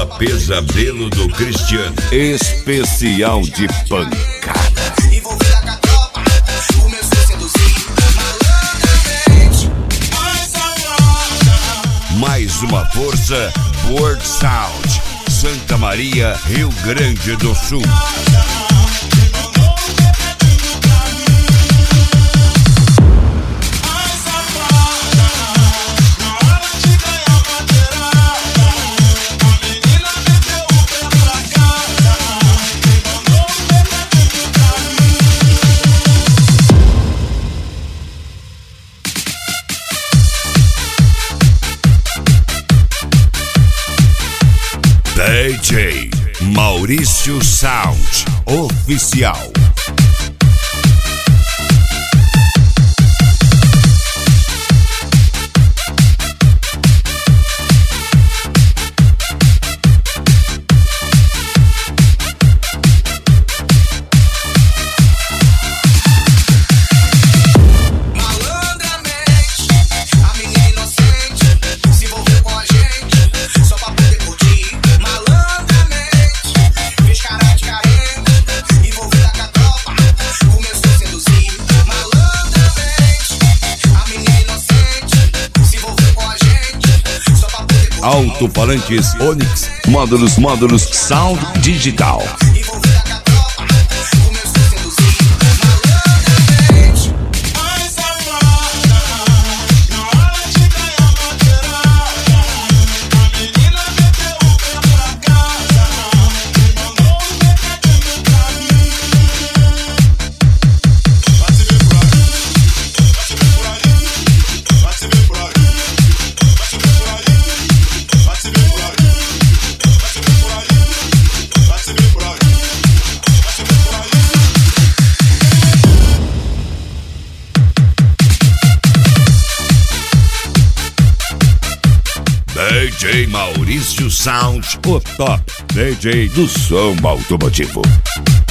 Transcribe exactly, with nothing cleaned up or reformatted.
Sala Pesadelo do Cristiano. Especial de pancada. Envolvida com a tropa, começou a seduzir malandramente. Mais uma força, World Sound, Santa Maria, Rio Grande do Sul. D J Maurício Sound Oficial. Alto-falantes Onix, módulos, módulos, sound digital. D J Maurício Sound, o top D J do som automotivo.